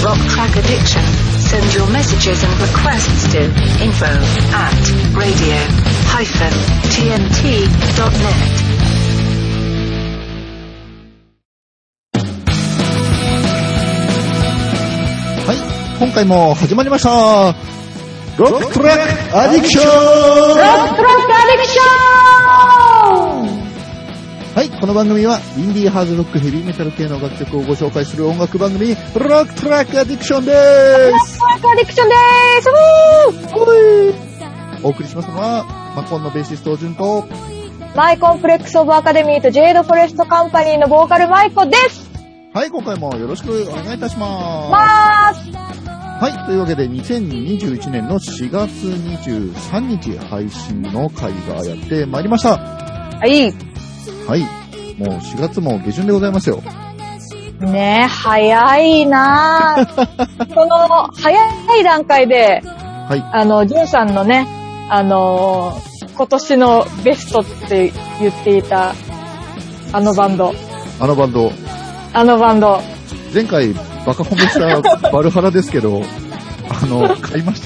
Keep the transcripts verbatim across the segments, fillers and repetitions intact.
Rock Track Addiction. Send your messages and requests to info at radio dash t n t dot net. はい、今回も始まりました。ロックトラックアディクション。ロックトラックアディクション。はい、この番組はインディーハードロックヘビーメタル系の楽曲をご紹介する音楽番組、ロックトラックアディクションです。 ロックトラックアディクションでーす。お送りしますのはマコンのベーシストジュンとマイコンプレックスオブアカデミーとジェイドフォレストカンパニーのボーカルマイコです。 はい、今回もよろしくお願いいたします。 まーす。 はい、というわけでにせんにじゅういちねんのしがつにじゅうさんにち配信の回がやってまいりました。 はい。 はい、もうしがつも下旬でございますよ。 ねえ、早いなぁ。この早い段階で、はい、あの、ジュンさんのね、あのー、今年のベストって言っていた、あのバンド。 あのバンド。 あのバンド。 前回バカ褒めしたバルハラですけど、あの、買いました。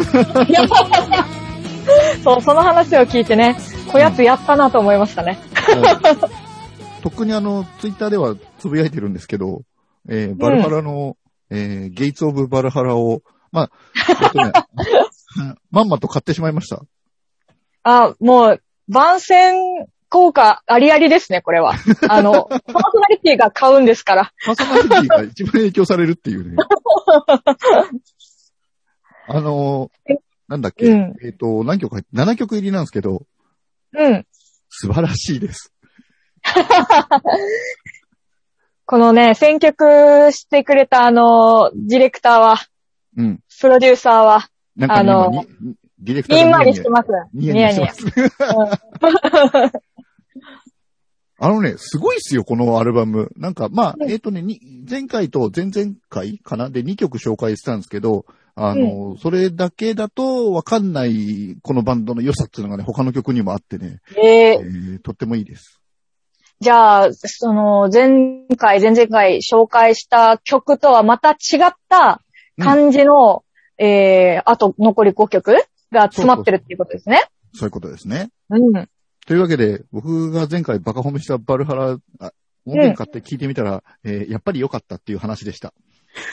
そう、その話を聞いてね、こやつやったなと思いましたね。 とっくにあの、ツイッターではつぶやいてるんですけど、えー、バルハラの、うん、えー、ゲイツオブバルハラを、まあ、えっとね、まんまと買ってしまいました。 あ、もう、番宣効果ありありですね、これは。あの、パーソナリティが買うんですから。 パーソナリティが一番影響されるっていうね。あの、なんだっけ、うん、えっと、何曲入って、ななきょく入りなんですけど、 うん。 素晴らしいです。 このね、選曲してくれたあの、ディレクターは、うん。プロデューサーは、 なんかあの、ディレクターにんまりしてます。 ニヤニヤしてます。あのね、すごいっすよ、このアルバム。なんか、まあ、えっとね、前回と前々回かなでにきょく紹介したんですけど、あの、うん、それだけだとわかんない、このバンドの良さっていうのがね、他の曲にもあってね、えーえー、とってもいいです。 じゃあ、その、前回、前々回紹介した曲とはまた違った感じの、うん、えー、あと残りごきょくが詰まってるっていうことですね。 そうそうそういうことですね。 うん。 というわけで、僕が前回バカ褒めしたバルハラ、音源買って聞いてみたら、うん、えー、やっぱり良かったっていう話でした。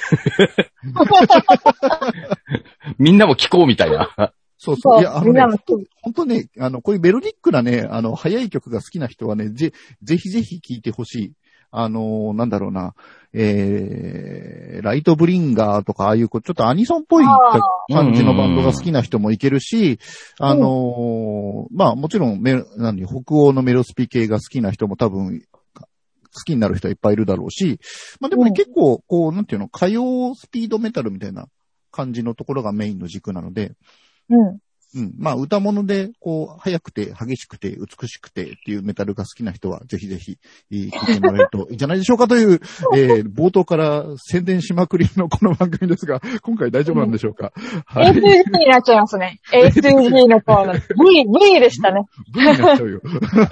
みんなも聞こうみたいな。 そうそう。いや、あのね、ほんとね、あの、こういうメロディックなね、あの、早い曲が好きな人はね、ぜ、ぜひぜひ聴いてほしい。あの、なんだろうな、えー、ライトブリンガーとか、ああいう、ちょっとアニソンっぽい感じのバンドが好きな人もいけるし、あの、まあ、もちろんメ、何、北欧のメロスピ系が好きな人も多分、好きになる人はいっぱいいるだろうし、まあでもね、うん、結構、こう、なんていうの、歌謡スピードメタルみたいな感じのところがメインの軸なので、 うん。 うん。まあ、歌物で、こう、速くて、激しくて、美しくてっていうメタルが好きな人は、ぜひぜひ、聞いてもらえるといいんじゃないでしょうかという、えー、冒頭から宣伝しまくりのこの番組ですが、今回大丈夫なんでしょうか、 うん、はい、エーツージー になっちゃいますね。エーツージー のコーナー。V、V でしたね。 V になっちゃうよ。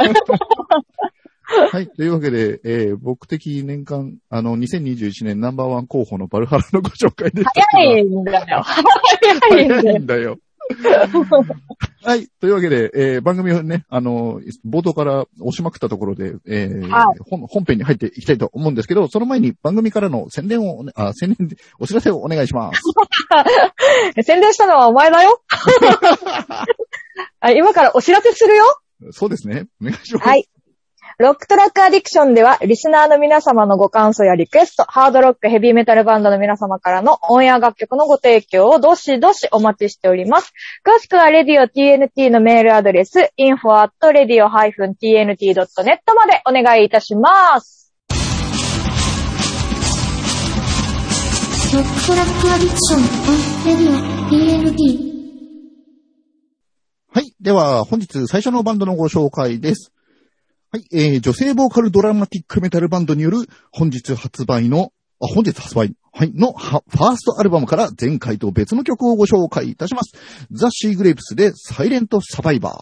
はい。というわけで、えー、僕的年間、あの、にせんにじゅういちねんナンバーワン候補のバルハラのご紹介でした。 早いんだよ。 早いんだよ。早いんだよ。はい。というわけで、えー、番組をね、あの、冒頭から押しまくったところで、えーはい、本, 本編に入っていきたいと思うんですけど、その前に番組からの宣伝を、あ、宣伝で、お知らせをお願いします。 宣伝したのはお前だよ。今からお知らせするよ。 そうですね。お願いします。 はい。ロックトラックアディクションでは、リスナーの皆様のご感想やリクエスト、ハードロック、ヘビーメタルバンドの皆様からのオンエア楽曲のご提供をどしどしお待ちしております。詳しくは レディオティーエヌティー のメールアドレス、インフォアットレディオダッシュティーエヌティードットネット までお願いいたします。 ロックトラックアディクション、レディオ ティーエヌティー。 はい。では、本日最初のバンドのご紹介です。はい、えー、女性ボーカルドラマティックメタルバンドによる本日発売の、あ、本日発売、はい、のファーストアルバムから前回と別の曲をご紹介いたします。ザ・シーグレープスでサイレント・サバイバー。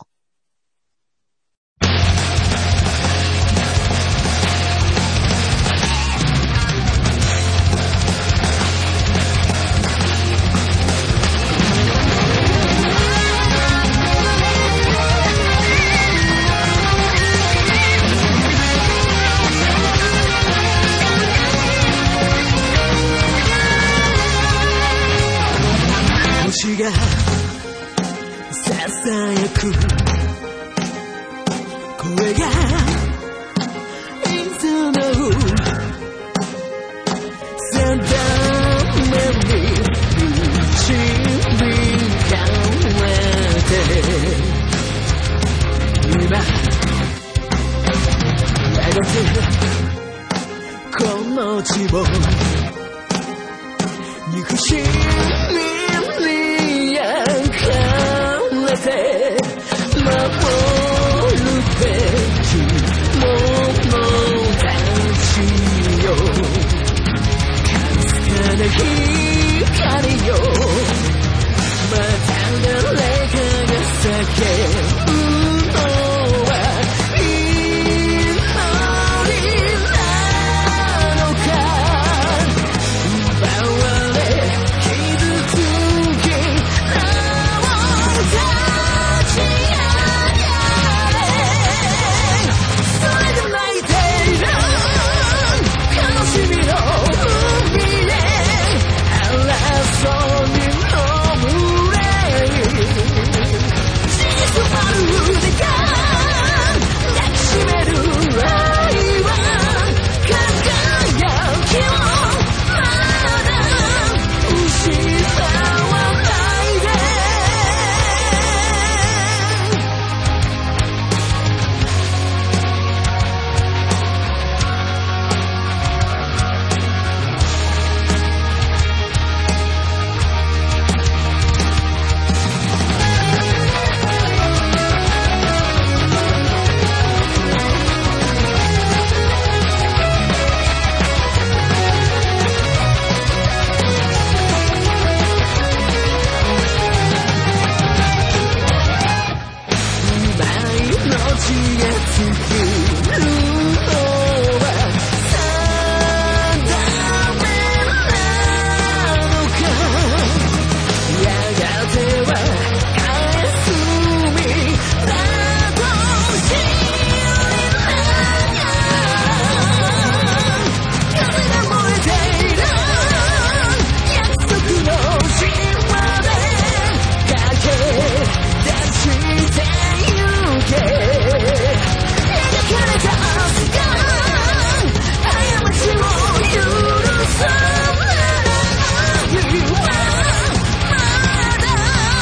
声がいつの定めに導かれて今やがてこの地を憎しみに焼かれて守るべき者たちよかすかな光よまた誰かが叫ぶのは祈りなのか奪われ傷つきなお立ち上がれそれでも泣いている悲しみの海へ争いの群れ血に染まる腕が抱きしめる愛は輝きをまだ失わないで命が尽きるのは定めなのかやがては返す身だと知りながら風が燃えている約束の島で駆け出してゆけ描かれた明日が過ちを許さない愛はまだ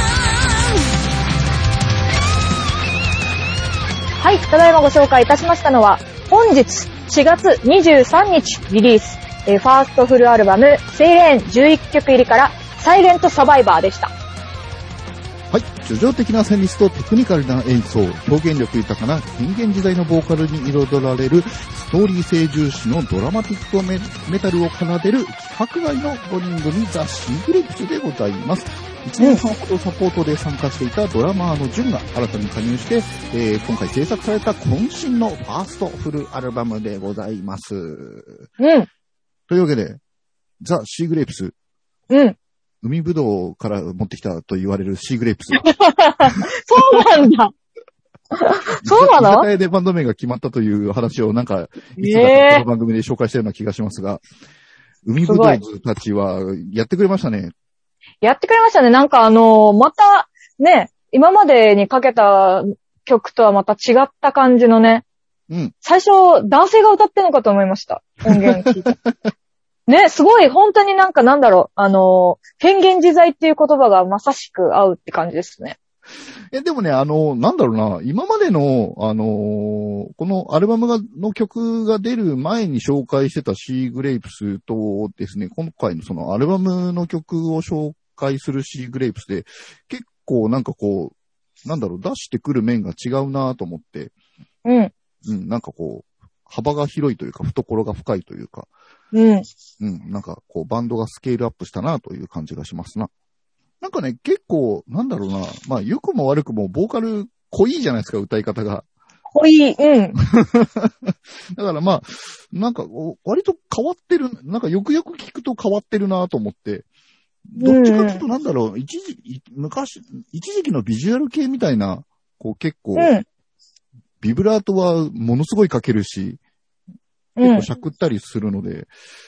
はい、ただいまご紹介いたしましたのは、本日しがつにじゅうさんにちリリース、えーファーストフルアルバム、セイレーンじゅういっきょく入りから、サイレントサバイバーでした。 はい。叙情的な旋律とテクニカルな演奏、表現力豊かな変幻自在のボーカルに彩られるストーリー性重視のドラマティックメメタルを奏でる規格外のごにん組ザ・シーグレイプスでございます。いちねんはんほどサポートで参加していたドラマーのジュンが新たに加入して、えー、今回制作された渾身のファーストフルアルバムでございます。 うん。 というわけで、ザ・シーグレイプス。 うん。 海ぶどうから持ってきたと言われるシーグレープス。 そうなんだ。そうなの？ 居酒屋でバンド名が決まったという話をなんか、いつかこの番組で紹介したような気がしますが、海ぶどうズたちはやってくれましたね。 やってくれましたね。なんかあのー、また、ね、今までにかけた曲とはまた違った感じのね。 うん。 最初、男性が歌ってるのかと思いました。音源聞いて。ね、すごい、本当になんかなんだろう、あのー、変幻自在っていう言葉がまさしく合うって感じですね。 え、でもね、あの、なんだろうな、今までの、あのー、このアルバムが、の曲が出る前に紹介してたシーグレイプスとですね、今回のそのアルバムの曲を紹介するシーグレイプスで、結構なんかこう、なんだろう、出してくる面が違うなと思って、 うん。 うん、なんかこう、幅が広いというか、懐が深いというか、 うん。 うん、なんかこう、バンドがスケールアップしたなという感じがしますな。なんかね、結構、なんだろうな、まあ、良くも悪くも、ボーカル濃いじゃないですか、歌い方が。 濃い、うん。 だからまあ、なんか、割と変わってる、なんかよくよく聞くと変わってるなと思って、どっちかというとなんだろう、一時、昔、一時期のビジュアル系みたいな、こう結構、 うん、 ビブラートはものすごいかけるし、結構しゃくったりするので、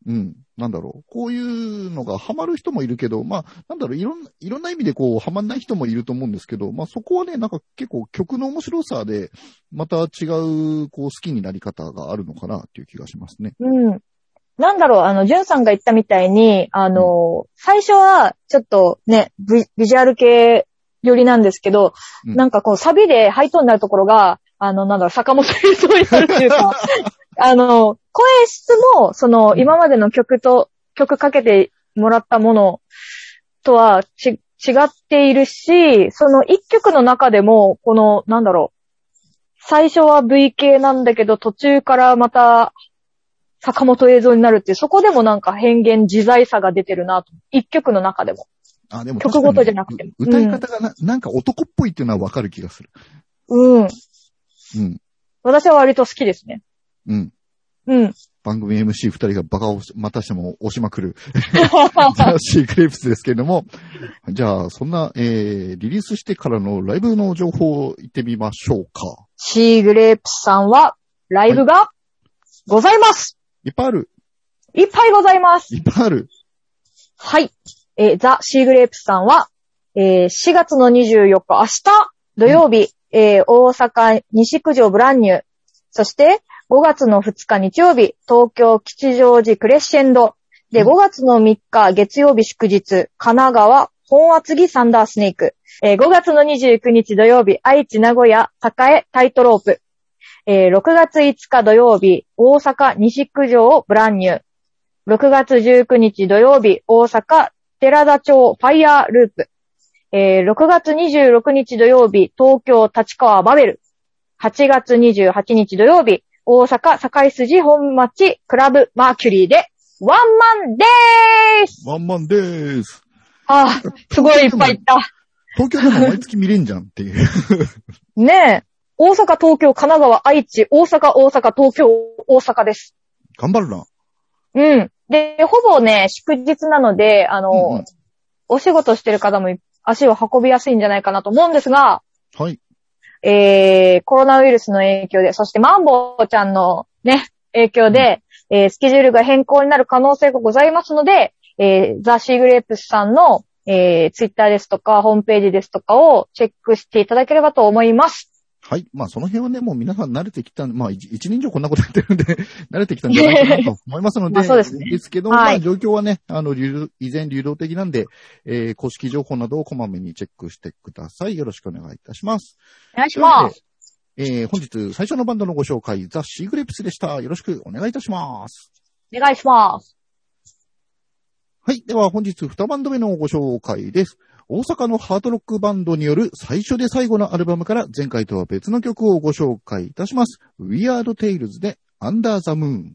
うん。なんだろう。こういうのがハマる人もいるけど、まあ、なんだろう、いろんな、いろんな意味でこう、ハマんない人もいると思うんですけど、まあそこはね、なんか結構曲の面白さで、また違う、こう、好きになり方があるのかなっていう気がしますね。 うん。なんだろう、あの、ジュンさんが言ったみたいに、あの、うん、最初は、ちょっとねビ、ビジュアル系寄りなんですけど、うん、なんかこう、サビでハイトーンになるところが、あの、なんだろう、坂本映像になるっていうか、あの、声質も、その、今までの曲と、曲かけてもらったものとはち、違っているし、その一曲の中でも、この、なんだろう、最初は ブイ 系なんだけど、途中からまた、坂本映像になるっていう、そこでもなんか変幻自在さが出てるなと。一曲の中でも。 あ、でも、 曲ごとじゃなくても。 歌い方がな、うん、なんか男っぽいっていうのはわかる気がする。 うん。 うん。 私は割と好きですね。 うん。 うん。 番組 エムシー 二人がバカをまたしても押しまくるザ・シークレープスですけれども、じゃあそんな、えー、リリースしてからのライブの情報を言ってみましょうか。 シーグレープスさんはライブがございます。 はい、いっぱいある。 いっぱいございます。 いっぱいある。 はい。えー、ザ・シーグレープスさんは、えー、しがつのにじゅうよっか明日土曜日、うん、えー、大阪西九条ブランニュー、そしてごがつのふつか日曜日、東京吉祥寺クレッシェンド。で、ごがつのみっか月曜日祝日、神奈川本厚木サンダースネーク。えー、ごがつのにじゅうくにち土曜日、愛知名古屋栄タイトロープ。えー、ろくがついつか土曜日、大阪西九条ブランニュー。ろくがつじゅうくにち土曜日、大阪寺田町ファイヤーループ。えー、ろくがつにじゅうろくにち土曜日、東京立川バベル。はちがつにじゅうはちにち土曜日、大阪堺筋本町クラブマーキュリーでワンマンでーす。 ワンマンでーす。 ああ、すごいいっぱいいった。 東京でも毎月見れんじゃんっていう。 ねえ。大阪、東京、神奈川、愛知、大阪、大阪、東京、大阪です。 頑張るな。 うん。で、ほぼね、祝日なので、あの、うんうん、お仕事してる方も足を運びやすいんじゃないかなと思うんですが、 はい。 えー、コロナウイルスの影響で、そしてマンボウちゃんのね、影響で、うん、えー、スケジュールが変更になる可能性がございますので、えー、ザ・シーグレープスさんの、えー、ツイッターですとか、ホームページですとかをチェックしていただければと思います。 はい。まあ、その辺はね、もう皆さん慣れてきた、まあ、一年以上こんなことやってるんで、慣れてきたんじゃないかなと思いますので、まあそうですね。 ですけど、はい、まあ、状況はね、あの、依然流動的なんで、えー、公式情報などをこまめにチェックしてください。よろしくお願いいたします。 お願いします。 えー、本日最初のバンドのご紹介、ザ・シーグレープスでした。よろしくお願いいたします。 お願いします。 はい。では本日にバンド目のご紹介です。大阪のハードロックバンドによる最初で最後のアルバムから前回とは別の曲をご紹介いたします。Weird Tales で Under the Moon。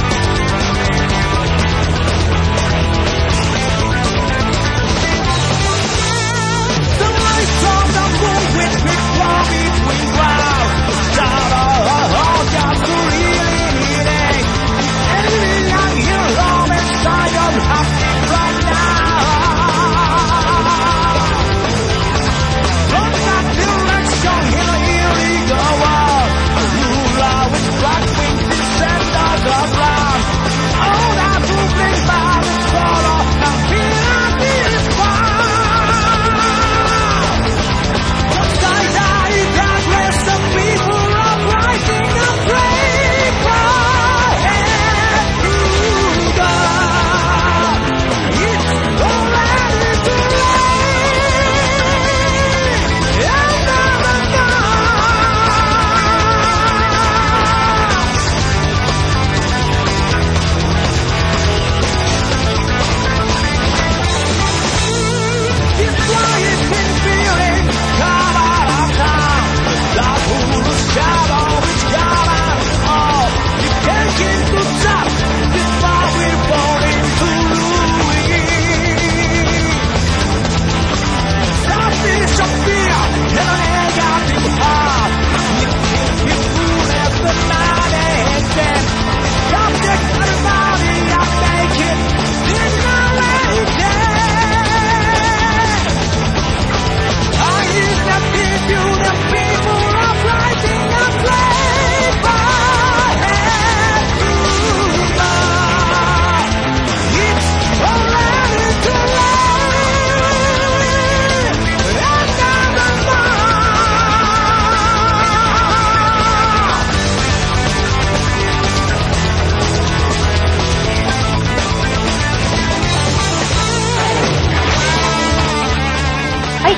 「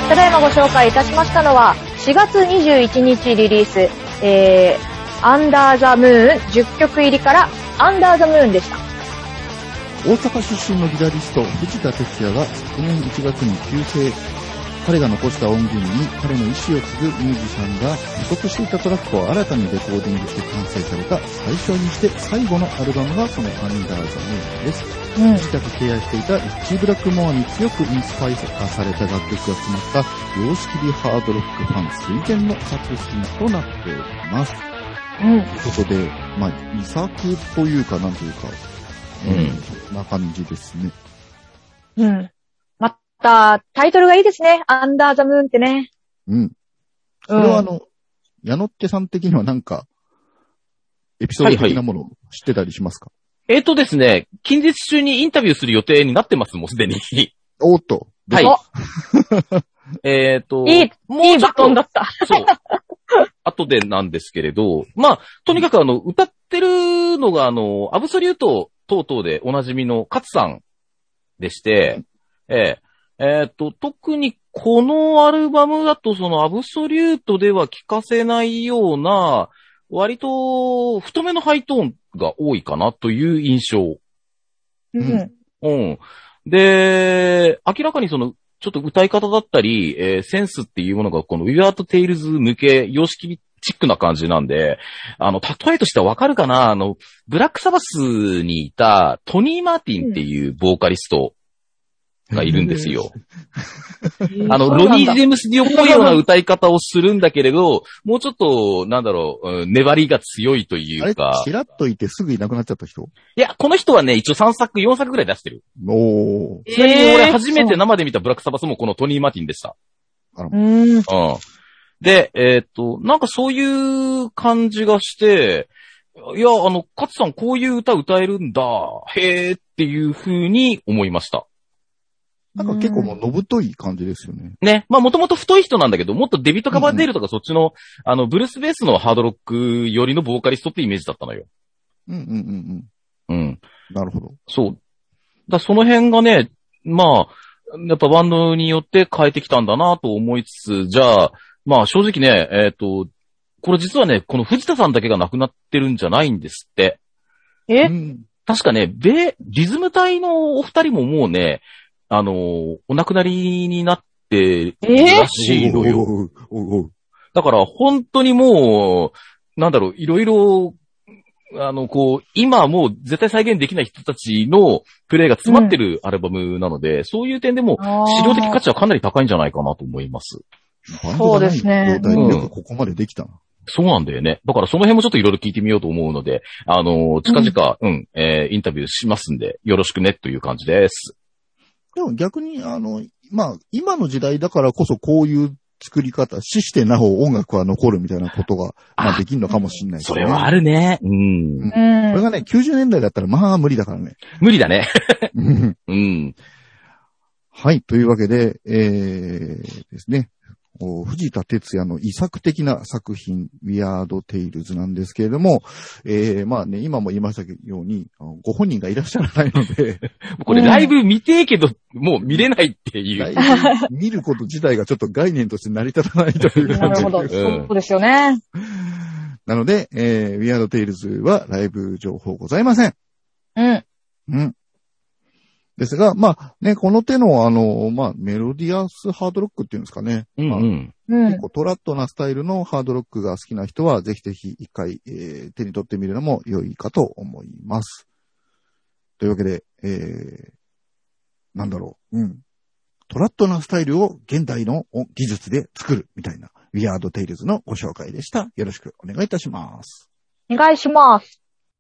ただいまご紹介いたしましたのは、しがつにじゅういちにちリリース、えー、アンダーザムーンじゅっきょく入りから、アンダーザムーンでした。 大阪出身のギタリスト、藤田哲也が昨年いちがつに急逝。彼が残した音源に彼の意思を継ぐミュージシャンが不足していたトラックを新たにレコーディングして完成された最初にして最後のアルバムがそのアンダーザムーンです。うん、自宅敬愛していたリッチー・ブラックモアに強くインスパイアされた楽曲が詰まった様式美ハードロックファン垂涎の作品となっております。うん。ということで、まあ、遺作というかなんというか、うん、そんな感じですね。 うん。また、タイトルがいいですね。アンダーザムーンってね。 うん。それはあの、うん、矢野っ手さん的にはなんか、エピソード的なものを知ってたりしますか？ はいはい、えっとですね、近日中にインタビューする予定になってます、もうすでに。 おーっと。 はい。えっと、 いい、もういいバトンだった。 そう。後でなんですけれど、まあ、とにかくあの、歌ってるのがあの、アブソリュート等々でおなじみの勝さんでして、えー、えー、っと、特にこのアルバムだとそのアブソリュートでは聴かせないような、割と太めのハイトーンが多いかなという印象。 うん。 うん。で、明らかにその、ちょっと歌い方だったり、えー、センスっていうものがこの We Are the Tales 向け、様式チックな感じなんで、あの、例えとしてはわかるかな？あの、ブラックサバスにいたトニー・マーティンっていうボーカリストがいるんですよ。あの、ロニー・ジェームス・ディオっぽいような歌い方をするんだけれど、もうちょっと、なんだろう、粘りが強いというか。 あれ、チラッといてすぐいなくなっちゃった人？ いや、この人はね、一応さんさく、よんさくぐらい出してる。 おー。 ちなみに俺初めて生で見たブラックサバスもこのトニー・マーティンでした。 あら。 うん。うん。 で、えー、っと、なんかそういう感じがして、いや、あの、勝さんこういう歌歌えるんだ、へーっていう風に思いました。 なんか結構もうのぶとい感じですよね。 ね。まあもともと太い人なんだけど、もっとデビット・カバーデールとかそっちの、うんうん、あの、ブルースベースのハードロック寄りのボーカリストってイメージだったのよ。 うんうんうんうん。 うん。 なるほど。 そう。だその辺がね、まあ、やっぱバンドによって変えてきたんだなと思いつつ、じゃあ、まあ正直ね、えっと、これ実はね、この藤田さんだけが亡くなってるんじゃないんですって。 え、 うん、確かね、で、リズム隊のお二人ももうね、あの、お亡くなりになってるらしいのよ。 おうおうおうだから本当にもう、なんだろう、いろいろ、あの、こう、今もう絶対再現できない人たちのプレイが詰まってるアルバムなので、うん、そういう点でも資料的価値はかなり高いんじゃないかなと思います。 そうですね。 状態でここまでできたな。 そうなんだよね。だからその辺もちょっといろいろ聞いてみようと思うので、あの、近々、うん、うん、えー、インタビューしますんで、よろしくねという感じです。 でも逆に、あの、まあ、今の時代だからこそこういう作り方、死してなお音楽は残るみたいなことが、まあ、できるのかもしれないですね。 それはあるね。うん。 うん。これがね、きゅうじゅうねんだいだったらまあ無理だからね。 無理だね。 うん。はい、というわけで、えー、ですね。藤田哲也の遺作的な作品、ウィアードテイルズなんですけれども、えー、まあね、今も言いましたように、ご本人がいらっしゃらないので。 これライブ見てえけど、もう見れないっていう。ライブ見ること自体がちょっと概念として成り立たないという感じ。 なるほど。うん、そうですよね。 なので、えー、ウィアードテイルズはライブ情報ございません。 うん。 うん。ですが、まあね、この手のあの、まあメロディアスハードロックっていうんですかね。 うんうんまあ、結構トラットなスタイルのハードロックが好きな人は、ぜひぜひ一回、えー、手に取ってみるのも良いかと思います。というわけで、えー、なんだろう。うん。トラットなスタイルを現代の技術で作るみたいな、ウィアードテイルズのご紹介でした。よろしくお願いいたします。 お願いします。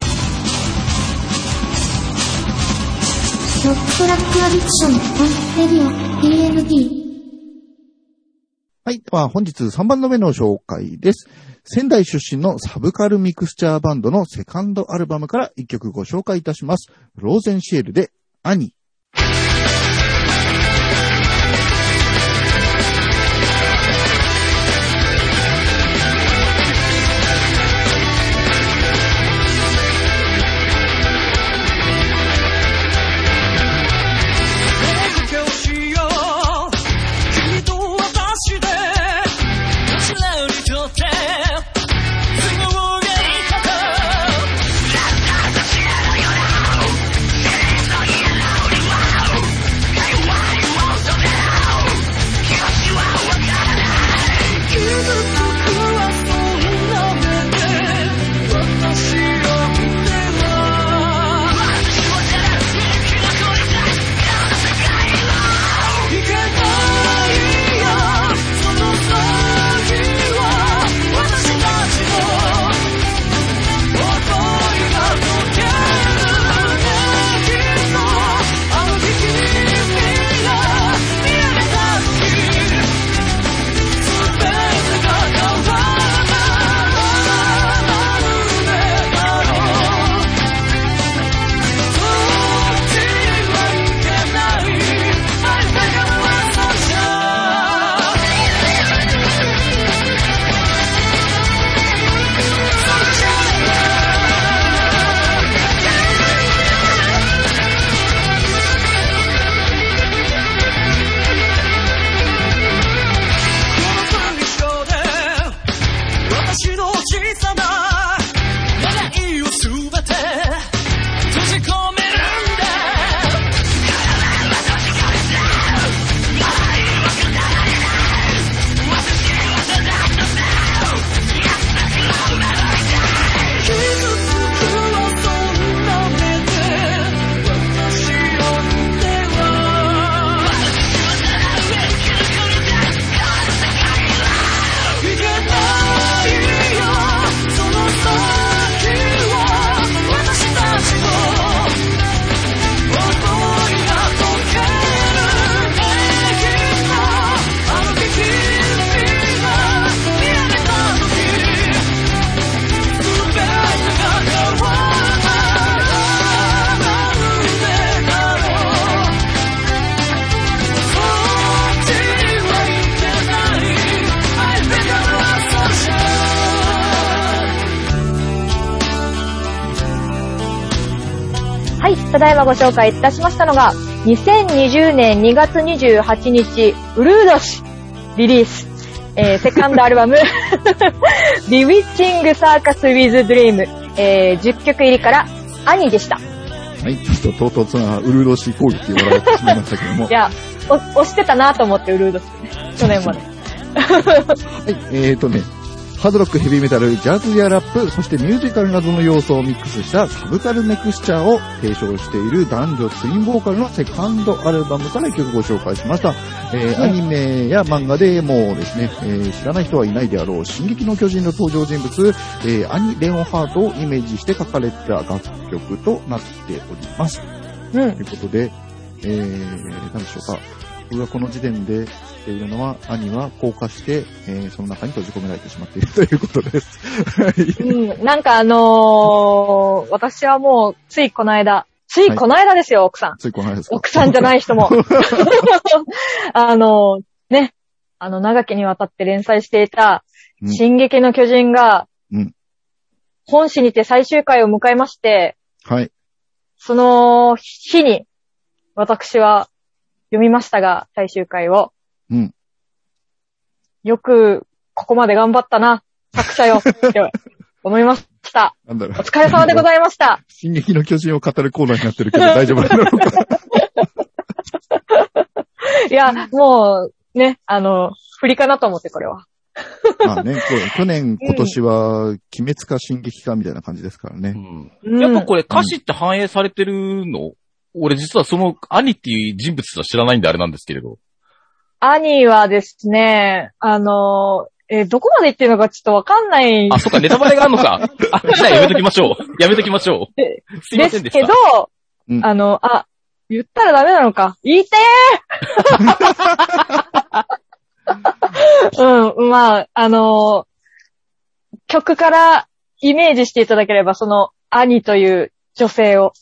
ロックトラックアディクション、オン、レディオ、ディーエヌディー。 はい。では本日さんばんの目の紹介です。仙台出身のサブカルミクスチャーバンドのセカンドアルバムからいっきょくご紹介いたします。ローゼンシエルで、アニ。 君と私ただいまご紹介いたしましたのが、にせんにじゅうねんにがつにじゅうはちにち、ウルード氏リリース、えー、セカンドアルバム、ビウィッチングサーカスウィズドリーム、えー、じゅっきょく入りからアニでした。 はい、ちょっと唐突なウルード氏攻撃をもらってしまいましたけども。 いや、お押してたなと思ってウルード氏ね、去年まで。 はい、えーとね、ハードロック、ヘビーメタル、ジャズやラップ、そしてミュージカルなどの要素をミックスしたサブカルミクスチャーを提唱している男女ツインボーカルのセカンドアルバムから一曲ご紹介しました。えー、アニメや漫画でもですね、えー、知らない人はいないであろう、進撃の巨人の登場人物、えー、アニ・レオンハートをイメージして書かれた楽曲となっております。うん。ということで、えー、何でしょうか。僕がこの時点で知っているのは、兄は硬化して、えー、その中に閉じ込められてしまっているということです。 うん、なんかあのー、私はもう、ついこの間、ついこの間ですよ、はい、奥さん。 ついこの間ですか。 奥さんじゃない人も。あのー、ね、あの、長きにわたって連載していた、うん、進撃の巨人が、うん、本誌にて最終回を迎えまして、はい。その日に、私は、読みましたが、最終回を。うん。よく、ここまで頑張ったな、作者よ、って思いました。なんだろう。お疲れ様でございました。 進撃の巨人を語るコーナーになってるけど大丈夫なのか。 いや、もう、ね、あの、振りかなと思って、これは。 まあね、去年、今年は、鬼滅か進撃かみたいな感じですからね。 うん、やっぱこれ歌詞って反映されてるの、うん、俺実はその兄っていう人物は知らないんであれなんですけれど。 兄はですね、あの、えー、どこまで言ってるのかちょっとわかんない。 あ、そっか、ネタバレがあるのか。あ、じゃあやめときましょう。やめときましょう。すいませんでした。 ですけど、うん、あの、あ、言ったらダメなのか。言いてーうん、まあ、あの、曲からイメージしていただければ、その、兄という女性を。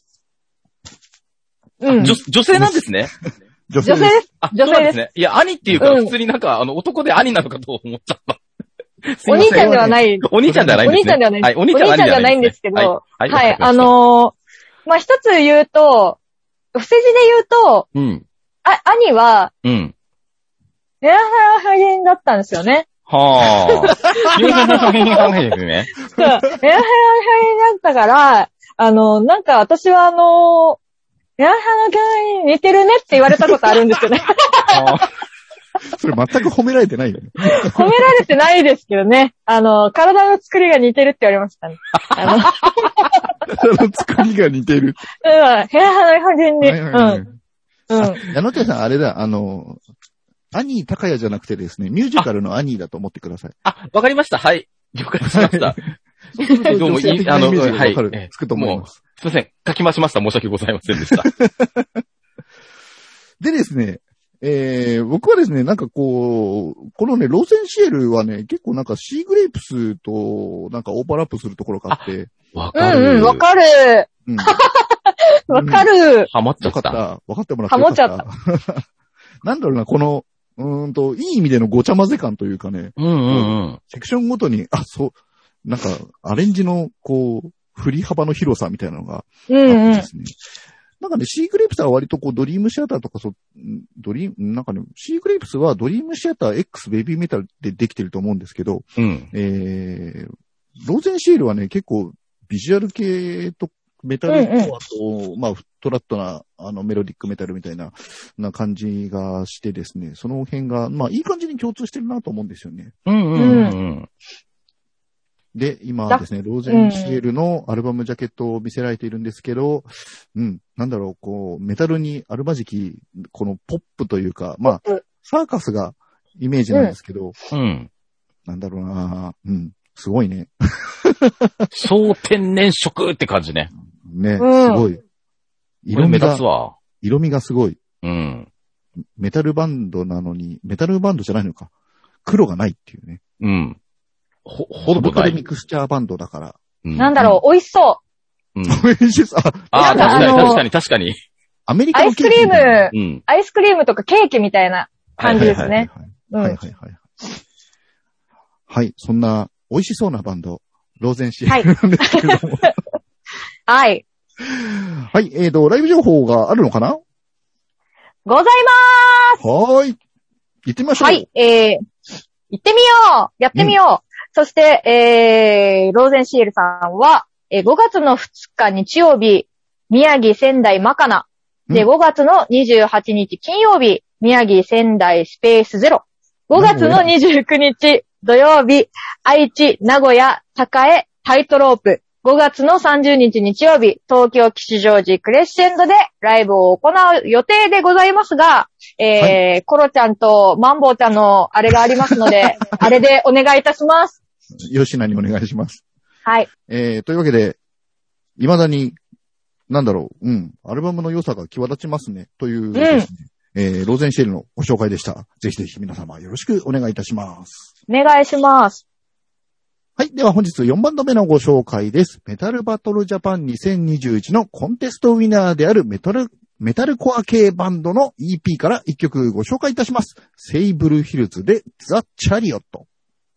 うん、女, 女性なんですね。 女性です。 あ、女性ですね。いや、兄っていうか、普通になんか、うん、あの、男で兄なのかと思っちゃった。 お兄ちゃんではない。 お兄ちゃんではないんですね。 お兄ちゃんではない。 はい、お兄ちゃんではないんですけど、はい。 はい、 はい、あのー、まあ、一つ言うと、伏せ字で言うと、うん。あ、兄は、うん。エラハラハゲンだったんですよね。 はぁ。エラハラハゲンですね。 そう。エラハラハゲンだったから、あの、なんか私はあの、エラハラハゲン似てるねって言われたことあるんですよね。 それ全く褒められてないよね。 褒められてないですけどね。あの、体の作りが似てるって言われましたね。あの体の作りが似てる。 うん、ヘラハラハゲンに。うん。 うん。矢野手さん、あれだ、あの、アニー高谷じゃなくてですね、ミュージカルのアニーだと思ってください。 あ、わかりました。はい。了解しました。 どうもいい、あの、はい。つくと思います。 すいません。書き回しました。申し訳ございませんでした。 でですね、えー、僕はですね、なんかこう、このね、ローゼンシエルはね、結構なんかシーグレープスとなんかオーバーラップするところがあって。 わかる。 うんうん、わかる。うん、わかる。 ハマっちゃった。 わかった。わかってもらってよかった。ハモっちゃった。なんだろうな、この、うーんと、いい意味でのごちゃ混ぜ感というかね。 うんうんうん。 セクションごとに、あ、そう、なんか、アレンジの、こう、振り幅の広さみたいなのがあってですね。うんうん、なんかね、シーグレープスは割とこう、ドリームシアターとかそ、ドリーム、なんかね、シーグレープスはドリームシアター X ベビーメタルでできてると思うんですけど、うん、えー、ローゼンシエルはね、結構、ビジュアル系と、メタルと、あと、まあ、フットラットな、あの、メロディックメタルみたいな、な感じがしてですね、その辺が、まあ、いい感じに共通してるなと思うんですよね。 うんうんうん、うん。 で、今ですね、ローゼンシエルのアルバムジャケットを見せられているんですけど、うん、なんだろう、こう、メタルにあるまじき、このポップというか、まあ、サーカスがイメージなんですけど、うん。なんだろうな、うん、すごいね。 超天然色って感じね。 ね、すごい。 色味が、 色味がすごい。 うん。 メタルバンドなのに、メタルバンドじゃないのか。黒がないっていうね。 うん。ほ、ほどない。 ミクスチャーバンドだから。 うん、なんだろう、美味しそう。 うん、美味しそう。 ああ、確かに、確かに、確かに。 アメリカのケーキ。アイスクリーム、うん、アイスクリームとかケーキみたいな感じですね。 はいはいはい。はい、そんな美味しそうなバンド、ローゼンシエルなんですけども。 はい。 はい、えーと、ライブ情報があるのかな？ ございまーす。 はーい。行ってみましょう。 はい、えー、行ってみようやってみよう、うん、そして、えー、ローゼンシールさんは、えー、ごがつのふつか日曜日、宮城仙台マカナ。で、ごがつのにじゅうはちにち金曜日、宮城仙台スペースゼロ。ごがつのにじゅうくにち土曜日、愛知、名古屋、栄、タイトロープ。ごがつのさんじゅうにち日曜日、東京吉祥寺クレッシェンドでライブを行う予定でございますが、えー、はい、コロちゃんとマンボウちゃんのあれがありますので、あれでお願いいたします。 吉名にお願いします。 はい。 えー、というわけで、未だに、なんだろう、うん、アルバムの良さが際立ちますね、というですね、うん、えー、ローゼンシェルのご紹介でした。ぜひぜひ皆様よろしくお願いいたします。 お願いします。 はい。では本日よんばんどめのご紹介です。メタルバトルジャパンにせんにじゅういちのコンテストウィナーであるメタル、メタルコア系バンドの イーピー からいっきょくご紹介いたします。セイブルヒルズでザ・チャリオット。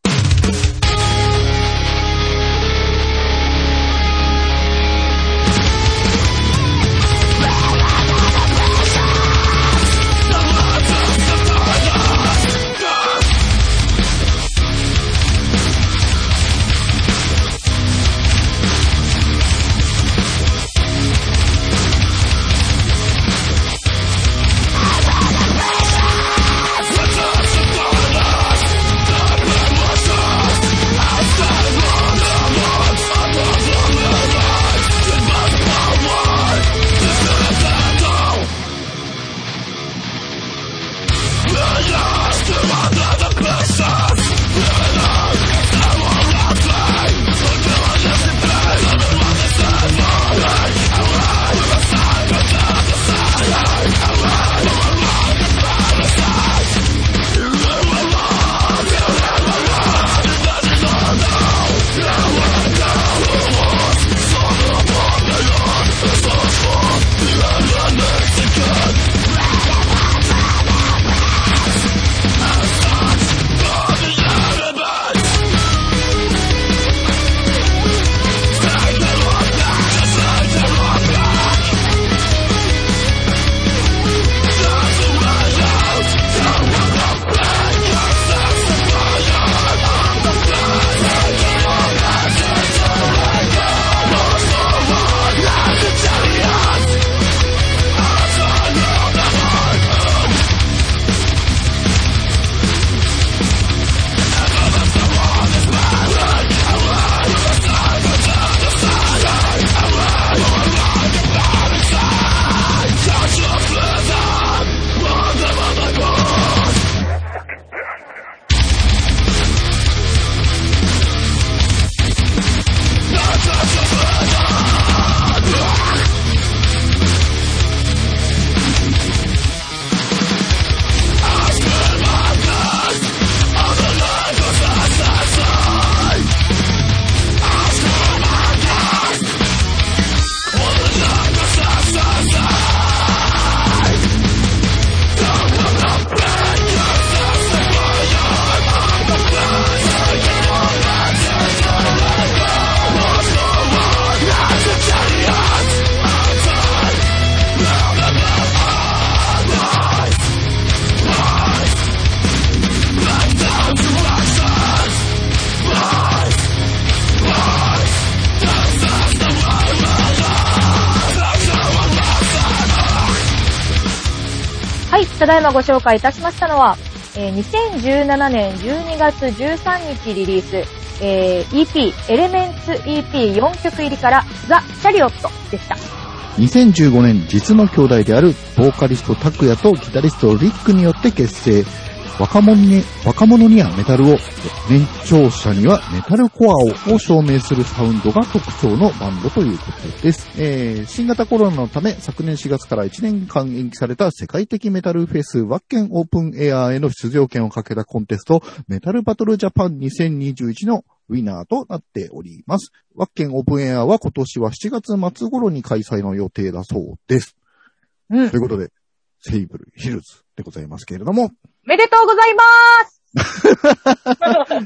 ただいまご紹介いたしましたのは、えー、にせんじゅうななねんじゅうにがつじゅうさんにちリリース、えー、イーピー、エレメンツ イーピーよん 曲入りからザ・チャリオットでした。 にせんじゅうごねん実の兄弟であるボーカリストタクヤとギタリストリックによって結成。若者に、若者にはメタルを、年長者にはメタルコアをを証明するサウンドが特徴のバンドということです。えー、新型コロナのため昨年しがつからいちねんかん延期された世界的メタルフェスワッケンオープンエアーへの出場権をかけたコンテストメタルバトルジャパンにせんにじゅういちのウィナーとなっております。ワッケンオープンエアーは今年はしちがつまつ頃に開催の予定だそうです。うん、ということで、セイブルヒルズでございますけれども、 おめでとうございます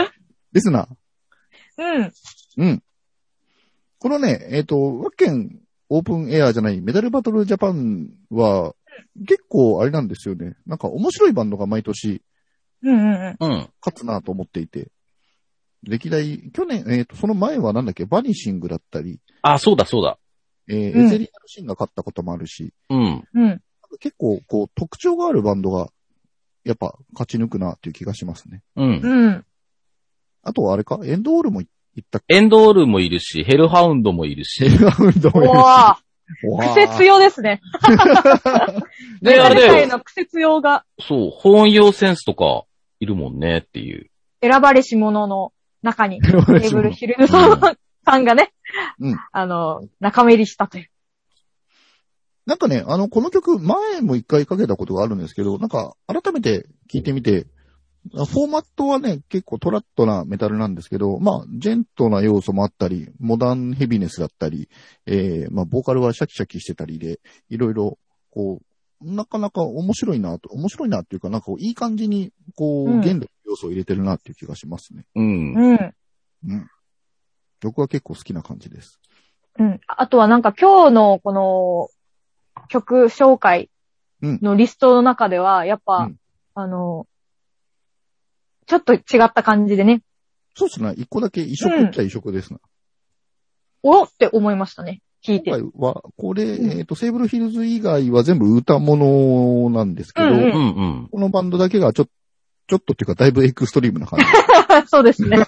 ですな。 うん。 うん。このね、えっと、ワッケンオープンエアじゃない、メダルバトルジャパンは、結構あれなんですよね。なんか面白いバンドが毎年、 うんうんうん。 うん。 勝つなと思っていて。歴代、去年、えっ、と、その前はなんだっけ、バニシングだったり、 あ、そうだそうだ。 えーうんエゼリアルシンが勝ったこともあるし、 うん。 うん。 結構、こう、特徴があるバンドが、やっぱ勝ち抜くなっていう気がしますね。 うん。 うん。 あとはあれか、エンドオールも行ったっけ？ エンドールもいるし、ヘルハウンドもいるし。 ヘルハウンドもいるし。 おー。 わ癖強ですね。 で、あれだよ。 世界の癖強がそう、本用センスとかいるもんねっていう。 選ばれし者の中に、テ選ばれし者ーブルヒルズさんさんがね、 うん。 あの、仲間入りしたという。 なんかね、あの、この曲、前も一回かけたことがあるんですけど、なんか、改めて聞いてみて、フォーマットはね、結構トラットなメタルなんですけど、まあ、ジェントな要素もあったり、モダンヘビネスだったり、えー、まあ、ボーカルはシャキシャキしてたりで、いろいろ、こう、なかなか面白いなと、面白いなっていうか、なんかこういい感じに、こう、 うん原土要素を入れてるなっていう気がしますね。 うん。 うん。 うん。僕は結構好きな感じです。 うん。あとはなんか今日のこの曲紹介のリストの中では、やっぱ、 うんあの、ちょっと違った感じでね、 そうですね。一個だけ異色っちゃ異色ですな。 おって思いましたね。聞いて。 今回は、これ、 うんえっ、と、セーブルヒルズ以外は全部歌物なんですけど、 うんうんうんうん。 このバンドだけがちょっと、ちょっとっていうかだいぶエクストリームな感じ。 そうですね。 だ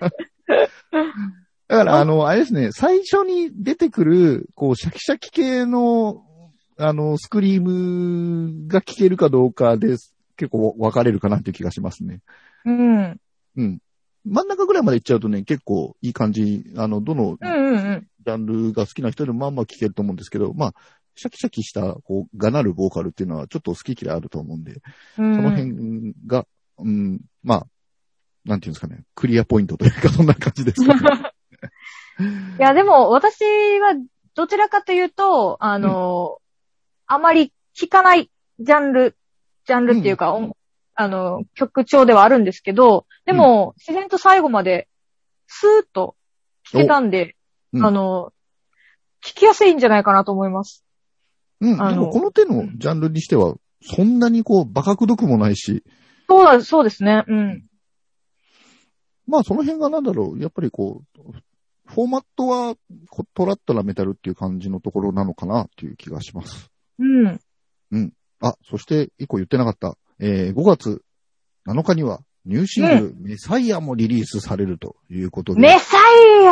から、あの、あれですね、最初に出てくる、こう、シャキシャキ系の、あの、スクリームが聴けるかどうかで、結構分かれるかなっていう気がしますね。 うん。 うん。真ん中ぐらいまで行っちゃうとね、結構いい感じ、あの、どのうんうんうん。 ジャンルが好きな人でもまあまあ聴けると思うんですけど、まあ、シャキシャキした、こう、がなるボーカルっていうのはちょっと好き嫌いあると思うんで、 うんその辺が、うん、まあ、なんていうんですかね、クリアポイントというか、そんな感じですかね。 いや、でも私はどちらかというと、あの、あまり聴かないジャンル、ジャンルっていうか、音あの、曲調ではあるんですけど、でも、自然と最後まで、スーッと聴けたんで、 うんあの、聴きやすいんじゃないかなと思います。 うん、 あのでもこの手のジャンルにしては、そんなにこう、バカくどくもないし、 そうだ、そうですね。うん。 まあその辺がなんだろう、やっぱりこう、フォーマットはこうトラットなメタルっていう感じのところなのかなっていう気がします。 うん。 あ、そして一個言ってなかった。えー、ごがつなのかにはニューシングル、メサイアもリリースされるということで。 メサイ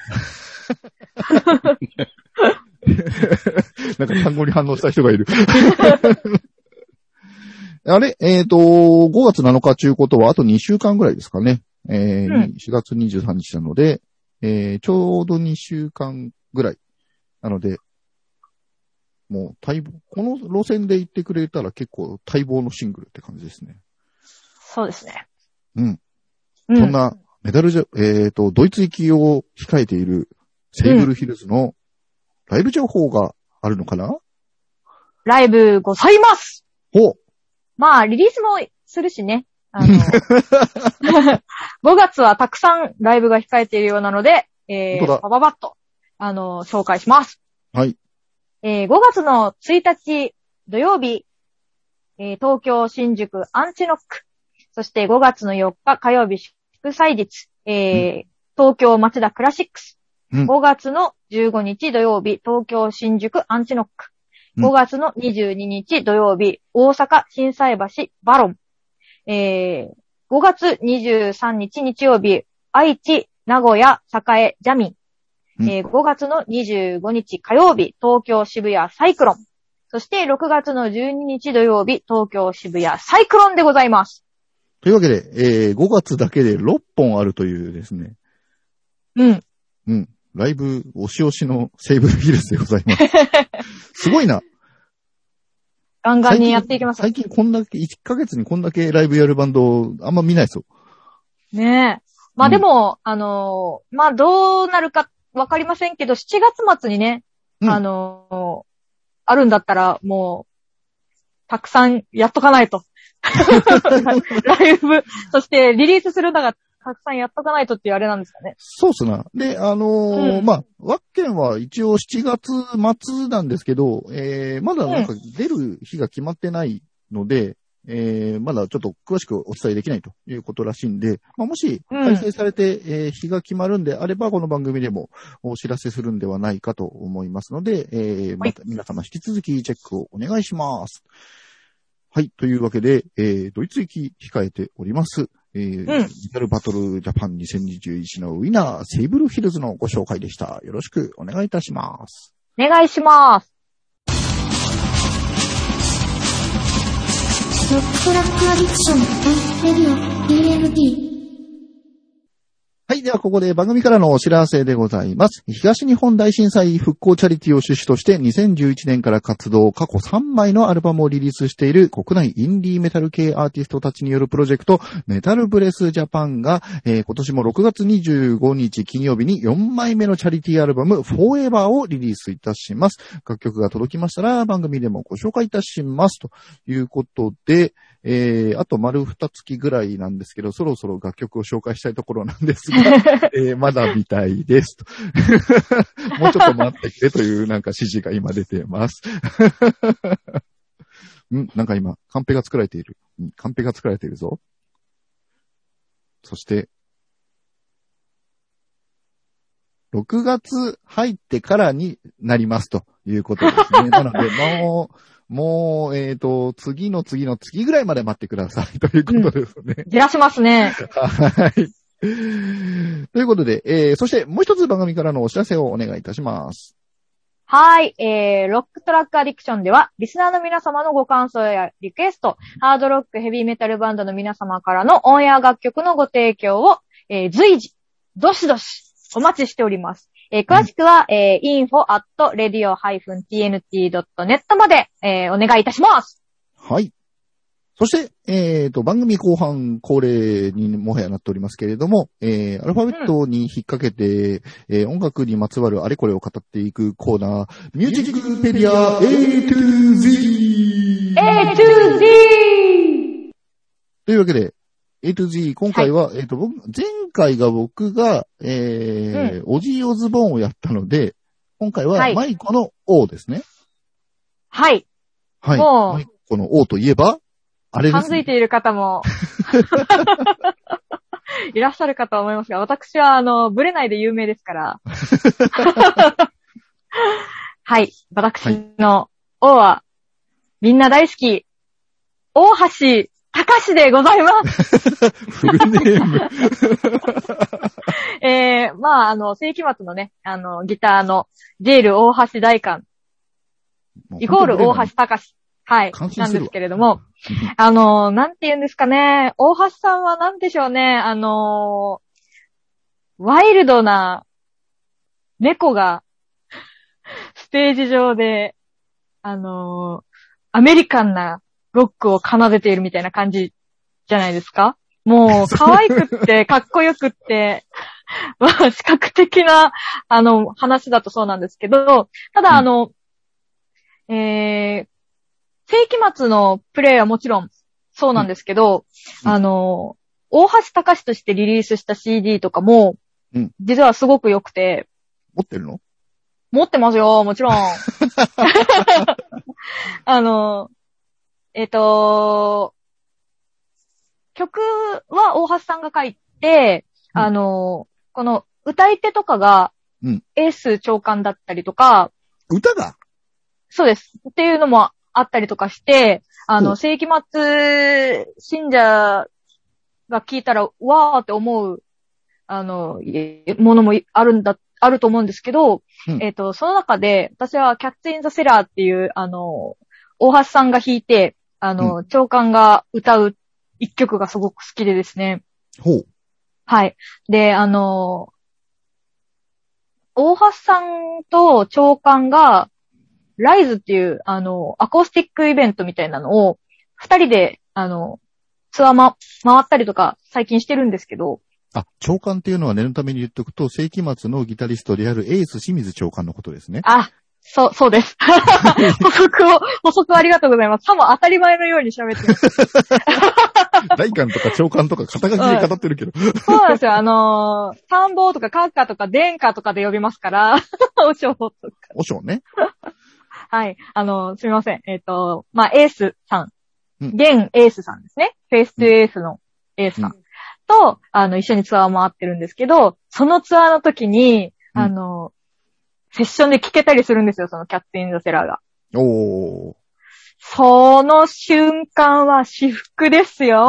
なんか単語に反応した人がいる。あれえっ、ー、と、ごがつなのかということはあとにしゅうかんぐらいですかね。えーうんしがつにじゅうさんにちなので、えー、ちょうどにしゅうかんぐらい。なので、もう待望、この路線で行ってくれたら結構待望のシングルって感じですね。 そうですね。 うん。 うん。 そんなメダルじゃ、えっ、と、ドイツ行きを控えているセイブルヒルズのライブ情報があるのかな、 ライブございますほう。 まあ、リリースもするしね。あの、ごがつはたくさんライブが控えているようなので、えー、 本当だバババッと、あの、紹介します。 はい。 えー、ごがつのついたち土曜日、えー、東京新宿アンチノック。そしてごがつのよっか火曜日祝祭日、えー、東京町田クラシックス。 うんごがつのじゅうごにち土曜日、東京新宿アンチノック。 うんごがつのにじゅうににち土曜日、大阪心斎橋バロン。えー、ごがつにじゅうさんにち日曜日、愛知、名古屋、栄、ジャミン。 うんえー、ごがつのにじゅうごにち火曜日、東京渋谷サイクロン。そしてろくがつのじゅうににち土曜日、東京渋谷サイクロンでございます。 というわけで、えー、ごがつだけでろっぽんあるというですね。 うん。 うん。ライブ押し押しのセイブルヒルズでございます。すごいな。 ガンガンにやっていきます。 最近こんだけ、いっかげつにこんだけライブやるバンド、あんま見ないですよ。 ねえ。まあうんでも、あのー、まあどうなるかわかりませんけど、しちがつ末にね、 うんあのー、あるんだったら、もう、たくさんやっとかないと。ライブ、そしてリリースするんだたくさんやっとかないとっていうあれなんですかね。 そうっすな。で、あのー、 うん、 まあ、ワッケンは一応しちがつ末なんですけど、えー、まだなんか出る日が決まってないので、えー、まだちょっと詳しくお伝えできないということらしいんで、まあ、もし開催されて、うん、えー、日が決まるんであれば、この番組でもお知らせするんではないかと思いますので、えー、また皆様引き続きチェックをお願いします。はい。というわけで、えー、ドイツ行き控えております。えー、うん、メタルバトルジャパンにせんにじゅういちのウィナー、セイブルヒルズのご紹介でした。よろしくお願いいたします。 お願いします。 ロックトラックアディクション、レディオ、ディーエルディー。 はい。では、ここで番組からのお知らせでございます。東日本大震災復興チャリティーを趣旨としてにせんじゅういちねんから活動、過去さんまいのアルバムをリリースしている国内インディーメタル系アーティストたちによるプロジェクト、メタルブレスジャパンが、えー、今年もろくがつにじゅうごにち金曜日によんまいめのチャリティーアルバム、フォーエバーをリリースいたします。楽曲が届きましたら番組でもご紹介いたします。ということで、えー、あと丸二月ぐらいなんですけど、そろそろ楽曲を紹介したいところなんですが、えー、まだみたいですと。もうちょっと待ってくれというなんか指示が今出てます。んなんか今、カンペが作られている。カンペが作られているぞ。そして、ろくがつ入ってからになりますということですね。なので、もう、もう、えっと、次の次の次ぐらいまで待ってくださいということですね。 うん、じらしますね。 はい。ということで、えー、そしてもう一つ番組からのお知らせをお願いいたします。 はい。えー、ロックトラックアディクションでは、リスナーの皆様のご感想やリクエスト、ハードロックヘビーメタルバンドの皆様からのオンエア楽曲のご提供を、えー、随時、どしどしお待ちしております。えー、詳しくは、うん、えー、インフォ アット レディオ ティーエヌティー ドットネット まで、えー、お願いいたします。 はい。そして、えっと、番組後半恒例にもはやなっておりますけれども、えー、アルファベットに引っ掛けて、うん、えー、音楽にまつわるあれこれを語っていくコーナー、ミュージックペディア A to Z! A to Z! というわけで、A to Z、今回は、はい、えっと、僕、前回が僕が、えー、うん、オジーオズボーンをやったので、今回はマイコの O ですね。 はい。 はい。もうマイコの O といえば、あれですね。 感づいている方も、いらっしゃるかと思いますが、私は、あの、ブレないで有名ですから。はい。私の O は、みんな大好き、大橋高志でございます。 フルネーム。 えー、まあ、あの、世紀末のね、あの、ギターの、ジェール大橋大観、イコール大橋高志。はい。なんですけれども、あの、なんて言うんですかね、大橋さんはなんでしょうね、あの、ワイルドな猫が、ステージ上で、あの、アメリカンなロックを奏でているみたいな感じじゃないですか？もう、可愛くって、かっこよくって、まあ、視覚的な、あの、話だとそうなんですけど、ただ、あの、うん、えー、世紀末のプレイはもちろんそうなんですけど、うん、あの、大橋高志としてリリースした シーディー とかも、うん、実はすごく良くて。 持ってるの？ 持ってますよ、もちろん。あの、えっと、曲は大橋さんが書いて、うん、あの、この歌い手とかが、エース長官だったりとか、 うん、歌が？ そうです。っていうのもあったりとかして、あの、世紀末信者が聞いたら、わーって思う、あの、ものもあるんだ、あると思うんですけど、うん、えっと、その中で、私はキャッツインザセラーっていう、あの、大橋さんが弾いて、あの、うん、長官が歌う一曲がすごく好きでですね。 ほう。 はい。で、あの、大橋さんと長官が、ライズっていう、あの、アコースティックイベントみたいなのを、二人で、あの、ツアーま、回ったりとか、最近してるんですけど。 あ、長官っていうのは念のために言っておくと、世紀末のギタリストであるエース清水長官のことですね。 あ、 そう、そうです。補足を、補足ありがとうございます。さも当たり前のように喋ってます。 大官とか長官とか肩書きで語ってるけど。 そうなんですよ。あのー、参謀とか閣下とか殿下とかで呼びますから、お嬢とか。 お嬢ね。 はい。あのー、すみません。えっ、ー、と、まあ、エースさん。 うん、 現エースさんですね。フェイストゥエースのエースさん。うん、と、あの、一緒にツアーを回ってるんですけど、そのツアーの時に、うん、あの、セッションで聞けたりするんですよ、そのキャッツ・イン・ザ・セラーが。 おー。 その瞬間は至福ですよ。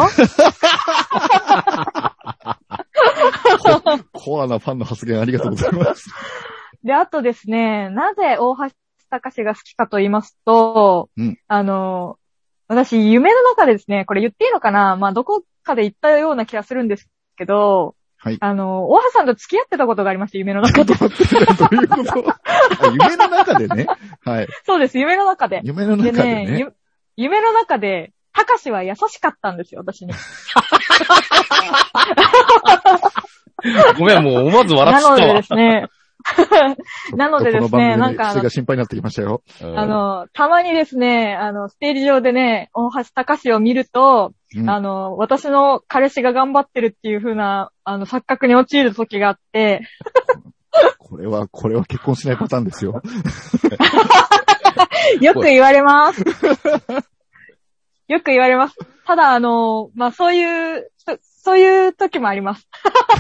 コアなファンの発言ありがとうございます。 で、あとですね、なぜ大橋隆が好きかと言いますと、うん、あの、私、夢の中でですね、これ言っていいのかな？まあ、どこかで言ったような気がするんですけど、はい。あの、大橋さんと付き合ってたことがありまして、夢の中で。どういうこと夢の中でね。はい。 そうです、夢の中で。 夢の中でね。でね夢の中で、たかしは優しかったんですよ、私に。 ごめん、もう思わず笑っちゃったわ。 なのでですね。なのでですね、なんかあの、 が心配になってきましたよ。 あの、たまにですね、あの、ステージ上でね、大橋隆を見ると、うん、あの、私の彼氏が頑張ってるっていう風な、あの、錯覚に陥る時があって。 これは、これは結婚しないパターンですよ。 よく言われます。よく言われます。ただ、あの、まあ、そういう、そ、そういう時もあります。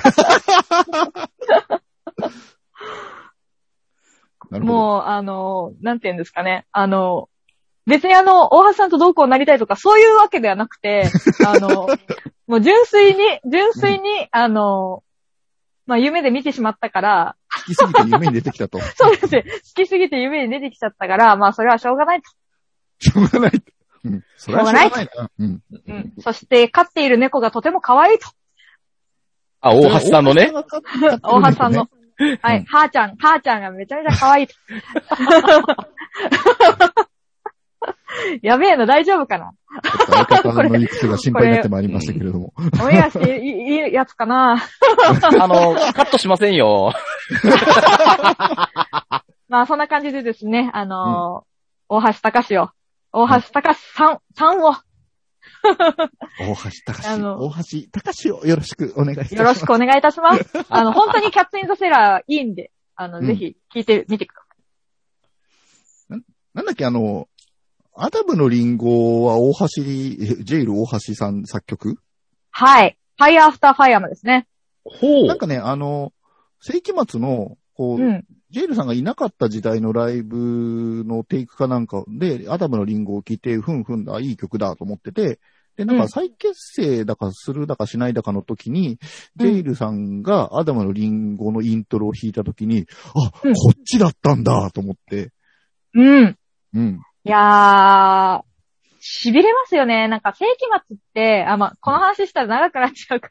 もう、あの、なんて言うんですかね。あの、別にあの、大橋さんとどうこうなりたいとか、そういうわけではなくて、あの、もう純粋に、純粋に、うん、あの、まあ、夢で見てしまったから、 好きすぎて夢に出てきたと。 そうですね。好きすぎて夢に出てきちゃったから、まあ、それはしょうがないと。 しょうがないと。うん。それはしょうがないな。 うん。うん。そして、飼っている猫がとても可愛いと。 あ、大橋さんのね。 大橋さんの。はい、うん、はーちゃん、はーちゃんがめちゃめちゃ可愛いと。やべえの大丈夫かな？ 相方のいくつが心配になってまいりましたけれども。 オンエアしていい、いいやつかな？ あの、カットしませんよ。 まあ、そんな感じでですね、あのー、うん、大橋隆を、大橋隆さん、さんを、 大橋隆、大橋隆をよろしくお願いいたします。 よろしくお願いいたします。あの、本当にキャッツインザセラーいいんで、あの、うん、ぜひ聞いてみてください。な、なんだっけ、あの、アダムのリンゴは大橋、ジェイル大橋さん作曲？ はい。ファイアーアフターファイアーマですね。 ほう。なんかね、あの、世紀末の、こう、うん、ジェイルさんがいなかった時代のライブのテイクかなんかで、アダムのリンゴを聴いて、ふんふんだ、いい曲だと思ってて、で、なんか再結成だかするだかしないだかの時に、うん、ジェイルさんがアダムのリンゴのイントロを弾いた時に、あ、うん、こっちだったんだと思って。 うん。 うん。 いやー、痺れますよね。なんか世紀末って、あ、ま、この話したら長くなっちゃうから。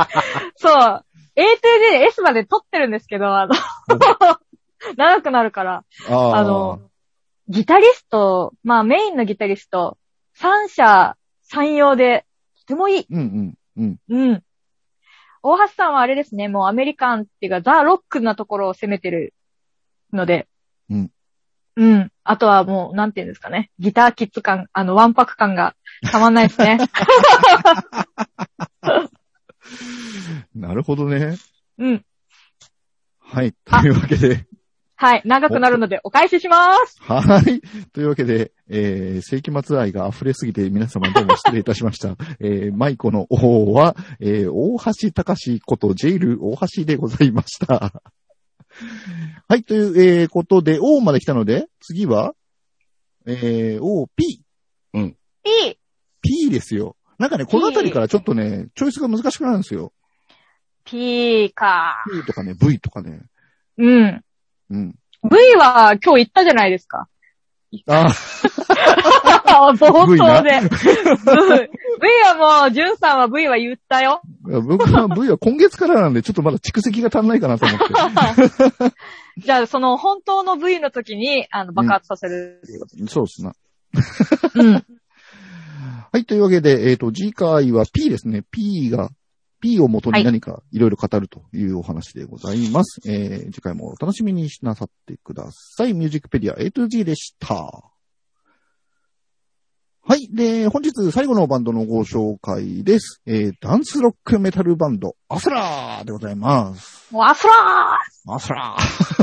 そう。エーツージー で S まで撮ってるんですけど、あの、長くなるから。あ, あの、ギタリスト、まあメインのギタリスト、三者三様で、とてもいい。 うんうん。 うん。大橋さんはあれですね、もうアメリカンっていうか、ザ・ロックなところを攻めてるので。 うん。 うん。あとはもう、なんていうんですかね。ギターキッズ感、あの、ワンパク感がたまんないですね。 なるほどね。 うん。 はい。というわけで。 はい。長くなるのでお返しします。 はい。というわけで、えー、世紀末愛が溢れすぎて皆様どうも失礼いたしました。えー、マイコの王は、えー、大橋隆ことジェイル大橋でございました。はい。という、えー、ことで、O まで来たので、次は、えー、O、P。 うん。 P。 P ですよ。なんかね、このあたりからちょっとね、チョイスが難しくなるんですよ。 P か。 P とかね、V とかね。 うん。 うん。 V は今日言ったじゃないですか。 ああ。冒頭で。V, v はもう、ジュンさんは V は言ったよ。 僕は V は今月からなんで、ちょっとまだ蓄積が足んないかなと思って。 じゃあ、その本当の V の時に、あの、爆発させる、 うん。そうっすな。 うん。 はい、というわけで、えっと、次回は P ですね。P が、 P を元に何かいろいろ語るというお話でございます。はい、えー、次回もお楽しみになさってください。ミュージックペディア A to G でした。はい。で、本日最後のバンドのご紹介です。えー、ダンスロックメタルバンド、アスラーでございます。 アスラーアスラ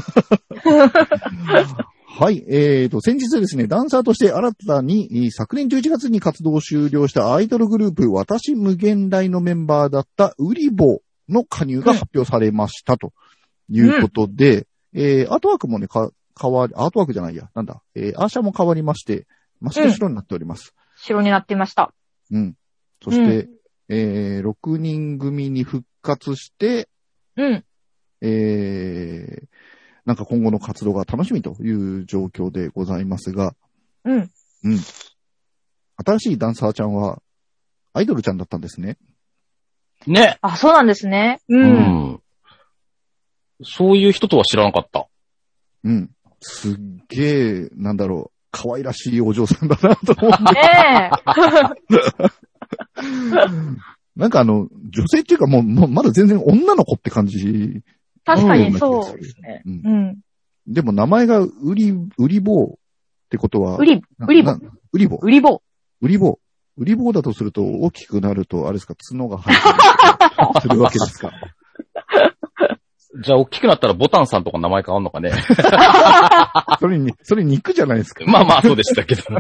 ーはい。えーと、先日ですね、ダンサーとして新たに、昨年じゅういちがつに活動を終了したアイドルグループ、私無限大のメンバーだったウリボの加入が発表されましたということで、うん、えー、アートワークもね、か、変わり、アートワークじゃないや、なんだ、えー、アーシャも変わりまして、真っ白白になっております。 うん、白になっていました。 うん。そして、うん、えー、ろくにん組に復活して、 うん。 えー、なんか今後の活動が楽しみという状況でございますが、 うん。 うん。新しいダンサーちゃんは、アイドルちゃんだったんですね。 ね。 あ、そうなんですね。うん。うん、 そういう人とは知らなかった。 うん。すっげえ、なんだろう、可愛らしいお嬢さんだなと思って。 ねえ。 なんかあの、女性っていうかもう、もうまだ全然女の子って感じ。 確かにそうですね。 うん。うん、でも名前がウリ、ウリボーってことは。 ウリ、ウリボー。 ウリボー。 ウリボー。 ウリボー。ウリボーだとすると大きくなると、あれですか、角が生えてるするわけですか。 じゃあ大きくなったらボタンさんとか名前変わんのかね。 それに、それ肉じゃないですか。 まあまあそうでしたけど。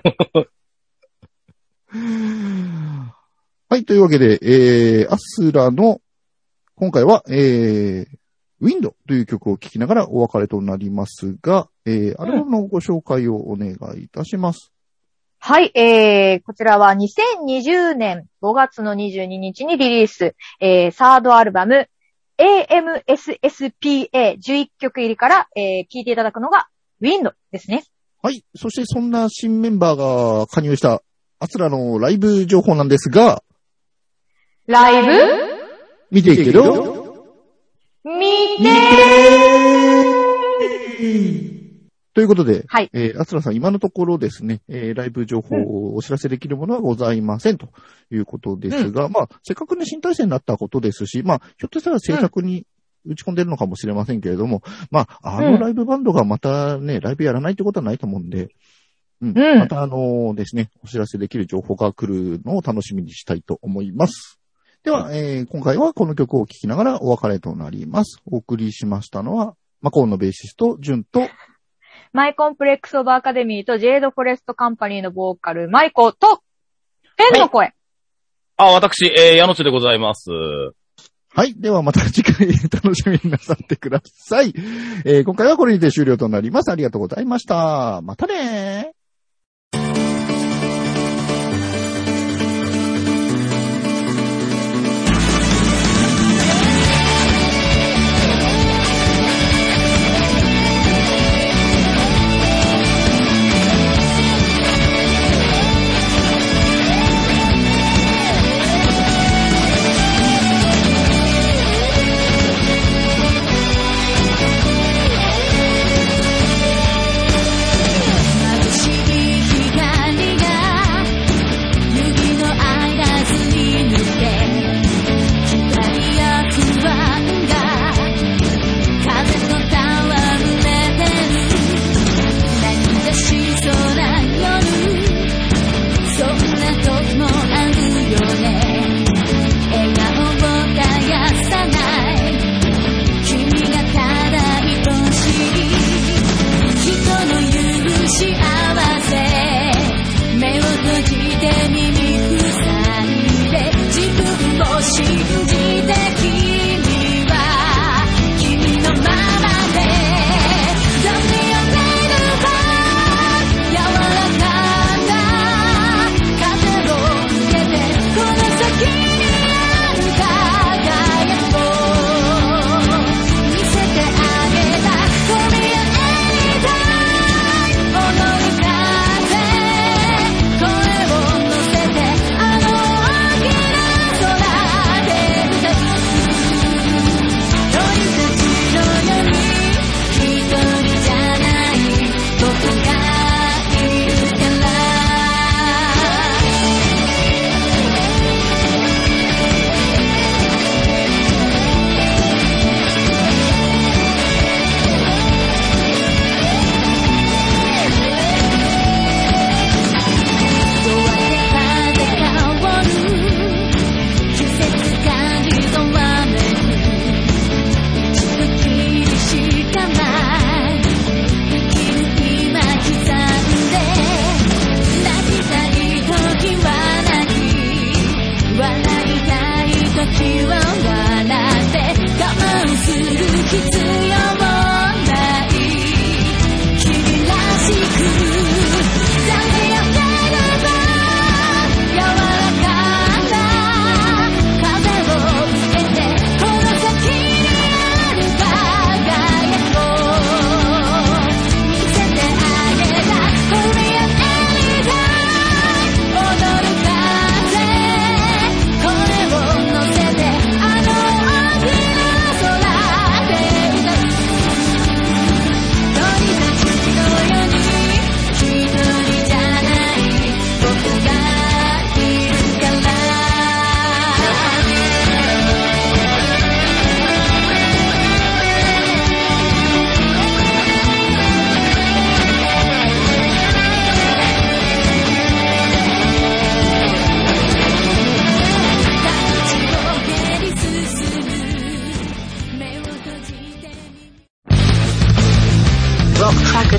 はい、というわけで、えー、アスラの、今回は、えー、ウィンドという曲を聴きながらお別れとなりますが、えー、アルバムのご紹介をお願いいたします。 はい、えー、こちらはにせんにじゅうねんごがつのにじゅうににちにリリース、えー、サードアルバム、エーエムエスエスピーエーじゅういっきょく入りから、えー、聴いていただくのが、ウィンドですね。 はい、そしてそんな新メンバーが加入したアスラのライブ情報なんですが、 ライブ見ていける見てーということで、 はい。 えー、アスラさん、今のところですね、えー、ライブ情報をお知らせできるものはございませんということですが、うん、まあ、せっかくね、新体制になったことですし、まあ、ひょっとしたら制作に打ち込んでるのかもしれませんけれども、うん、まあ、あのライブバンドがまたね、ライブやらないってことはないと思うんで、うん。うん、またあのですね、お知らせできる情報が来るのを楽しみにしたいと思います。では、えー、今回はこの曲を聴きながらお別れとなります。お送りしましたのは、マコーンのベーシスト、ジュンと、 マイコンプレックスオブアカデミーとジェイドフォレストカンパニーのボーカル、マイコと、天の声。はい、 あ、私、えー、矢野地でございます。 はい。ではまた次回楽しみになさってください。えー、今回はこれにて終了となります。ありがとうございました。またねー。 眩しい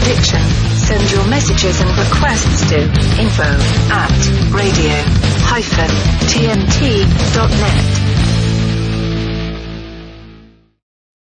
addiction. Send your messages and requests to info at radio dash t n t dot net.